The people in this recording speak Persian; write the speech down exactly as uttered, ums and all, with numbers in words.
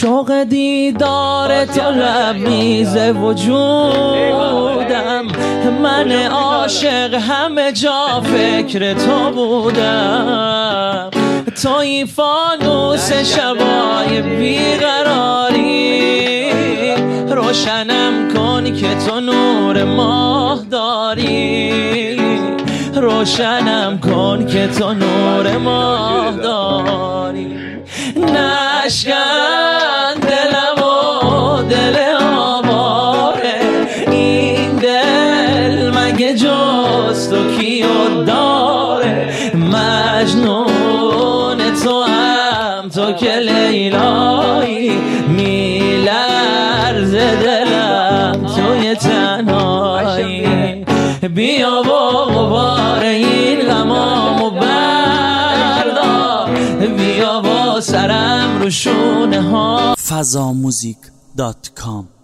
شوق دیدار تو لبریز وجودم، من عاشق همه جا فکر تو بودم. توی فانوس شبای بیقراری، روشنم کن که تو نور ماه داری، روشنم کن که تو نور ماه داری. نشکن دلم و دل آواره، این دل مگه جز تو کیو داره؟ مجنون تو هم تو که لیلایی، میلرزه دلم توی تنهایی. بیا و غبار این غمامو بردار، بیا و سرم رو شونه ها. فضاموزیک دات کام